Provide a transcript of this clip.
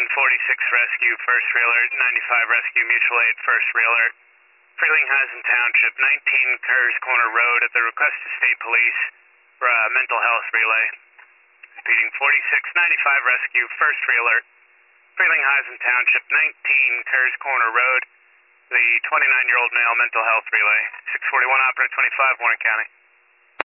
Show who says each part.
Speaker 1: Rescue, first re-alert, 95 Rescue, mutual aid, first re-alert. Frelinghuysen Township, 19 Kerrs Corner Road at the request of State Police for a mental health relay. Repeating, 4695 Rescue, first re-alert. Frelinghuysen Township, 19 Kerrs Corner Road, the 29-year-old male mental health relay. 641 Operator 25, Warren County.